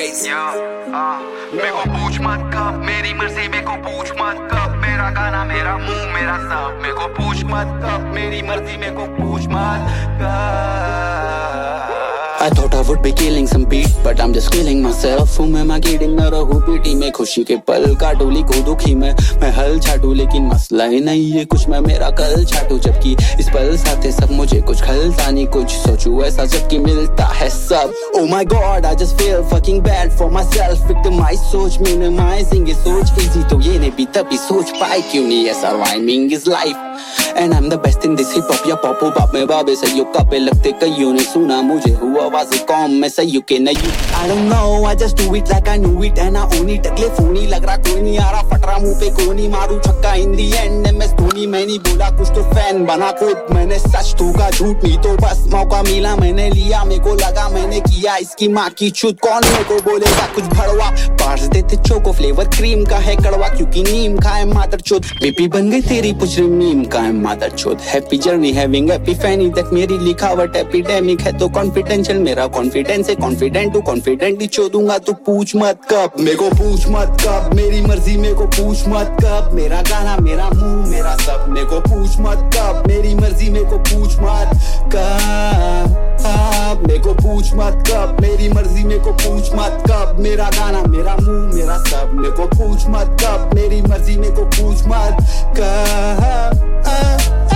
bass. मेरे को पूछ मत कब, मेरी मर्जी मेरे को पूछ मत कब, मेरा गाना मेरा मुंह मेरा सब, मेरे को पूछ मत कब, मेरी मर्जी मेरे को पूछ मत कब. I thought I would be killing some beat, but I'm just killing myself. हूँ मैं किडिंग न रहूँ पीटी में, खुशी के पल काटू लिखूँ दुखी में, मैं हल छाटू लेकिन मसला ही नहीं है कुछ, मैं मेरा कल छाटू जबकि इस पल साथे सब मुझे कुछ खलता नहीं, कुछ सोचूं ऐसा जबकि मिलता है सब. Oh my God, I just feel fucking bad for myself. Victimize सोच minimizing ये सोच easy तो ये नहीं भी तभी सोच पाए क्यों नहीं ऐसा. Rhyming is life and I'm the best in this hip hop. या पॉपो बाप में बाबे सही कापे लगते कईयों ने सुना मुझे हुआ आवाज़ कौम में सही के नहीं. I don't know, I just do it like I knew it and I own it. अगले फोनी लग रहा कोई नहीं आ रहा, फट रहा मुंह पे कोनी, मारू छक्का in the end. MS Dhoni मैं नहीं बोला कुछ तो फैन बना खुद मैंने, सच धोखा झूठ नहीं तो बस मौका मिला मैंने लिया, मेरे को लगा मैंने किया इसकी माँ की छूत, कौन मेरे को बोलेगा कुछ भड़वा. पार्स देते चोको फ्लेवर क्रीम का है कड़वा क्योंकि नीम खाए मादर चोद, बीपी बन गई तेरी पुछ रही मीम का है मादर चोद. हैप्पी जर्नी हैविंग एपिफैनी तक मेरी लिखावट एपिडेमिक है तो कॉन्फिडेंशियल मेरा कॉन्फिडेंस है, कॉन्फिडेंट टू कॉन्फिडेंट ही छोड़ूंगा तो पूछ मत कब, मेरे को पूछ मत कब, मेरी मर्जी मेरे को पूछ मत कब, मेरा गाना मेरा मुंह मेरा सब, मेरे को पूछ मत कब, मेरी मर्जी मेरे को पूछ मत कब, मेरे को पूछ मत कब, मेरी मर्जी मेरे को पूछ मत कब, मेरा गाना मेरा मुंह मेरा सब, मेरे को पूछ मत कब, मेरी मर्जी मेरे को पूछ मत कब.